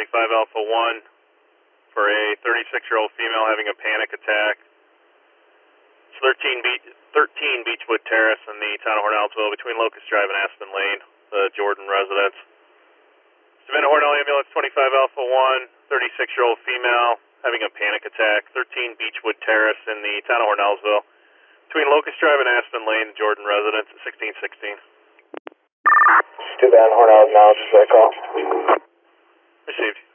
25 Alpha 1 for a 36-year-old female having a panic attack. It's 13 Beechwood Terrace in the town of Hornellsville between Locust Drive and Aspen Lane, the Jordan residence. Savannah Hornell Ambulance 25 Alpha 1, 36-year-old female having a panic attack, 13 Beechwood Terrace in the town of Hornellsville between Locust Drive and Aspen Lane, Jordan residence at 1616. Savannah Hornell now, just that call. Received.